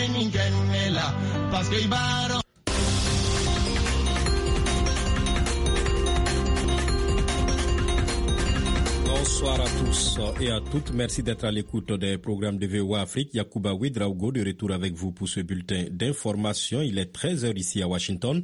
Bonsoir à tous et à toutes. Merci d'être à l'écoute des programmes de VOA Afrique. Yacouba Ouedraogo de retour avec vous pour ce bulletin d'information. Il est 13h ici à Washington,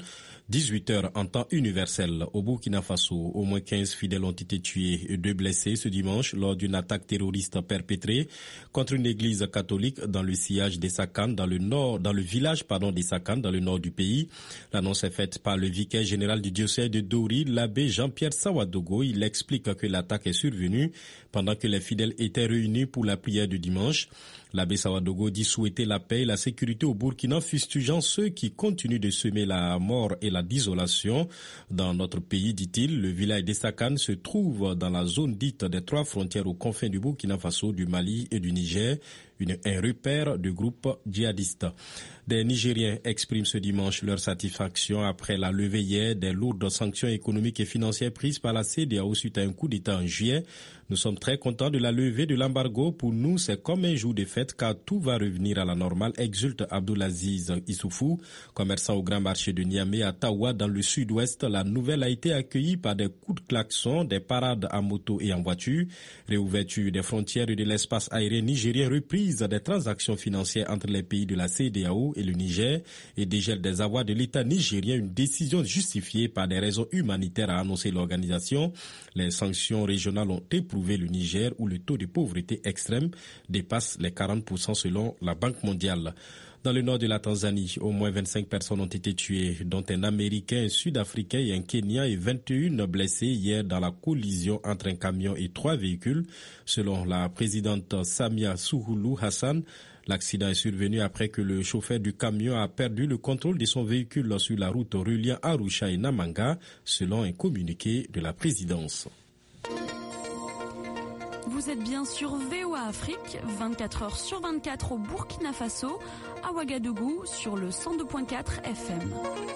18h en temps universel. Au Burkina Faso, au moins 15 fidèles ont été tués et 2 blessés ce dimanche lors d'une attaque terroriste perpétrée contre une église catholique dans le sillage d'Essakan, dans le village d'Essakan, dans le nord du pays. L'annonce est faite par le vicaire général du diocèse de Dori, l'abbé Jean-Pierre Sawadogo. Il explique que l'attaque est survenue pendant que les fidèles étaient réunis pour la prière du dimanche. L'abbé Sawadogo dit souhaiter la paix et la sécurité au Burkina, fustigeant ceux qui continuent de semer la mort et la désolation dans notre pays, dit-il. Le village d'Essakan se trouve dans la zone dite des 3 frontières aux confins du Burkina Faso, du Mali et du Niger, un repère de groupes djihadistes. Des Nigériens expriment ce dimanche leur satisfaction après la levée hier des lourdes sanctions économiques et financières prises par la CEDEAO suite à un coup d'État en juillet. Nous sommes très contents de la levée de l'embargo. Pour nous, c'est comme un jour de fête car tout va revenir à la normale, exulte Abdoulaziz Issoufou, commerçant au grand marché de Niamey à Tawa dans le sud-ouest. La nouvelle a été accueillie par des coups de klaxon, des parades à moto et en voiture, réouverture des frontières et de l'espace aérien nigérien, reprise des transactions financières entre les pays de la CEDEAO et le Niger et dégel des avoirs de l'État nigérien, une décision justifiée par des raisons humanitaires, a annoncé l'organisation. Les sanctions régionales ont éprouvé le Niger où le taux de pauvreté extrême dépasse les 40% selon la Banque mondiale. Dans le nord de la Tanzanie, au moins 25 personnes ont été tuées, dont un Américain, un Sud-Africain et un Kenyan, et 21 blessés hier dans la collision entre un camion et 3 véhicules. Selon la présidente Samia Suluhu Hassan, l'accident est survenu après que le chauffeur du camion a perdu le contrôle de son véhicule sur la route reliant Arusha et Namanga, selon un communiqué de la présidence. Vous êtes bien sur VOA Afrique, 24 heures sur 24 au Burkina Faso, à Ouagadougou sur le 102.4 FM.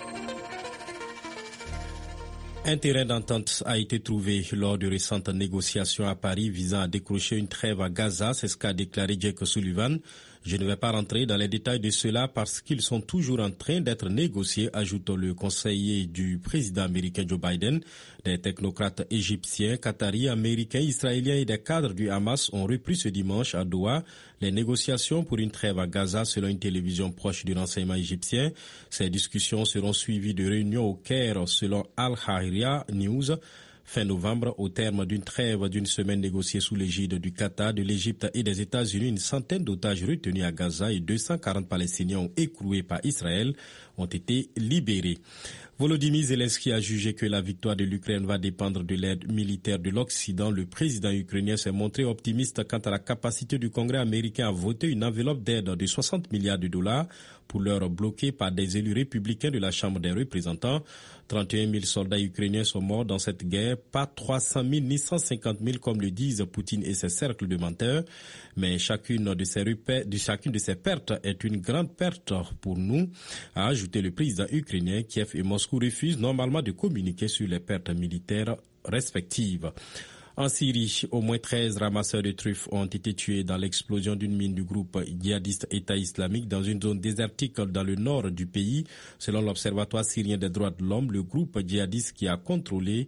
Un terrain d'entente a été trouvé lors de récentes négociations à Paris visant à décrocher une trêve à Gaza, c'est ce qu'a déclaré Jake Sullivan. Je ne vais pas rentrer dans les détails de cela parce qu'ils sont toujours en train d'être négociés, ajoute le conseiller du président américain Joe Biden. Des technocrates égyptiens, qataris, américains, israéliens et des cadres du Hamas ont repris ce dimanche à Doha les négociations pour une trêve à Gaza selon une télévision proche du renseignement égyptien. Ces discussions seront suivies de réunions au Caire selon Al-Hariya News. Fin novembre, au terme d'une trêve d'une semaine négociée sous l'égide du Qatar, de l'Égypte et des États-Unis, une centaine d'otages retenus à Gaza et 240 Palestiniens écroués par Israël ont été libérés. Volodymyr Zelensky a jugé que la victoire de l'Ukraine va dépendre de l'aide militaire de l'Occident. Le président ukrainien s'est montré optimiste quant à la capacité du Congrès américain à voter une enveloppe d'aide de 60 milliards de dollars pour l'heure bloquée par des élus républicains de la Chambre des représentants. 31 000 soldats ukrainiens sont morts dans cette guerre, pas 300 000 ni 150 000 comme le disent Poutine et ses cercles de menteurs. Mais chacune de ces pertes est une grande perte pour nous, a ajouté le président ukrainien. Kiev et Moscou refusent normalement de communiquer sur les pertes militaires respectives. En Syrie, au moins 13 ramasseurs de truffes ont été tués dans l'explosion d'une mine du groupe djihadiste État islamique dans une zone désertique dans le nord du pays. Selon l'Observatoire syrien des droits de l'homme, le groupe djihadiste qui a contrôlé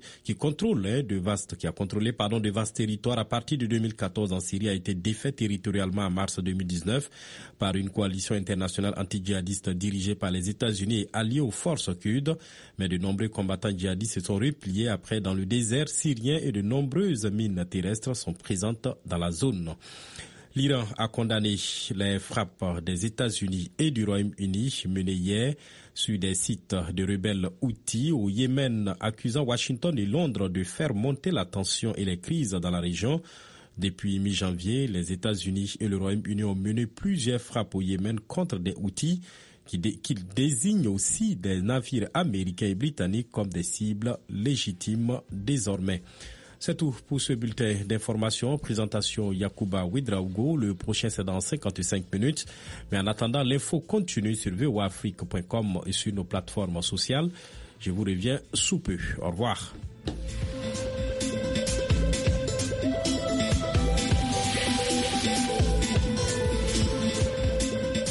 de vastes territoires à partir de 2014 en Syrie a été défait territorialement en mars 2019 par une coalition internationale anti-djihadiste dirigée par les États-Unis et alliée aux forces kurdes. Mais de nombreux combattants djihadistes se sont repliés après dans le désert syrien et de nombreuses mines terrestres sont présentes dans la zone. L'Iran a condamné les frappes des États-Unis et du Royaume-Uni menées hier sur des sites de rebelles Houthis au Yémen, accusant Washington et Londres de faire monter la tension et les crises dans la région. Depuis mi-janvier, les États-Unis et le Royaume-Uni ont mené plusieurs frappes au Yémen contre des Houthis qui désignent aussi des navires américains et britanniques comme des cibles légitimes désormais. C'est tout pour ce bulletin d'information. Présentation Yacouba Ouedraogo. Le prochain, c'est dans 55 minutes. Mais en attendant, l'info continue sur voafrique.com et sur nos plateformes sociales. Je vous reviens sous peu. Au revoir.